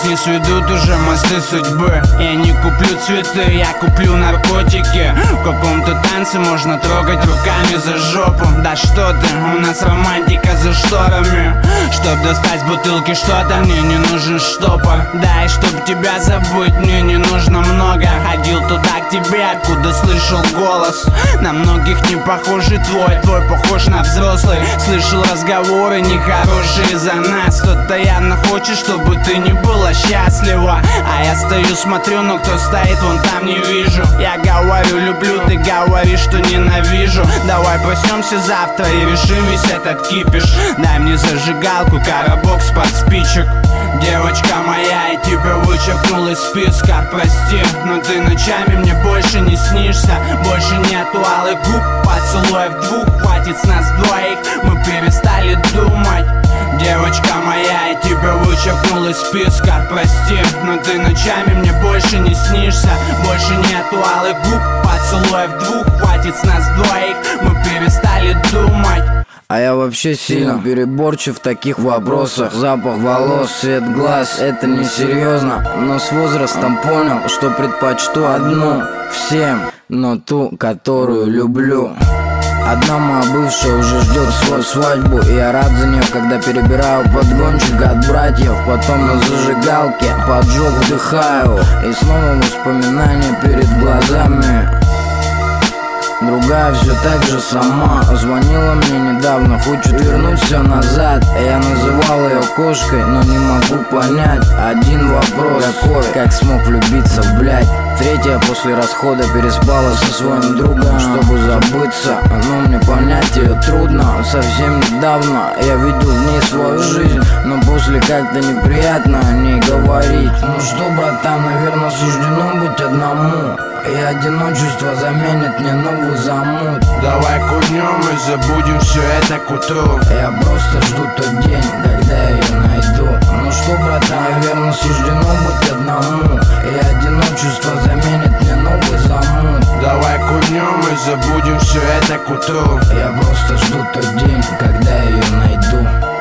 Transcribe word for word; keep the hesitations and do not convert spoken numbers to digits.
не сведут уже мосты судьбы. Я не куплю цветы, я куплю наркотики. В каком-то танце можно трогать руками за жопу. Да что ты, у нас романтика за шторами. Чтоб достать бутылки что-то, мне не нужен штопор. Да, и чтоб тебя забыть, мне не нужно много. Ходил туда к тебе, откуда слышал голос. На многих не похожий твой, твой похож на взрослый. Слышал разговоры нехорошие за нас. Кто-то явно хочет, чтобы ты не была счастлива. А я стою, смотрю, но кто стоит, вон там не вижу. Я говорю, люблю, ты говоришь, что ненавижу. Давай проснемся завтра и решим весь этот кипиш. Дай мне зажигалку, коробок с-под спичек. Девочка моя, я тебя вычеркнул из списка. Прости, но ты ночами мне больше не снишься. Больше нету алых губ, поцелуев двух. Хватит с нас двоих, мы перестали думать. Девочка моя, я тебя вычеркнул из списка. Прости, но ты ночами мне больше не снишься. Больше нету алых губ, поцелуев двух. Хватит с нас двоих, мы перестали думать. А я вообще сильно переборчив в таких вопросах. Запах волос, цвет глаз, это не серьезно. Но с возрастом понял, что предпочту одну всем, но ту, которую люблю. Одна моя бывшая уже ждет свою свадьбу, и я рад за нее, когда перебираю подгончик от братьев. Потом на зажигалке поджог вдыхаю, и снова воспоминания перед глазами. Другая все так же сама звонила мне недавно, хочет вернуть все назад. Я называл ее кошкой, но не могу понять один вопрос: какой, как смог влюбиться в блядь. Третья после расхода переспала со своим другом, чтобы забыться. Но мне понять ее трудно. Совсем недавно я видел в ней свою жизнь, но после как-то неприятно о ней говорить. Ну что, братан, наверное, суждено быть одному, и одиночество заменит мне новый замут. Давай курнем и забудем все это к утру. Я просто жду тот день, когда я ее найду. Ну что, братан, наверное, суждено быть одному, и одиночество заменит мне новый замут. Давай курнем и забудем все это к утру. Я просто жду тот день, когда я ее найду.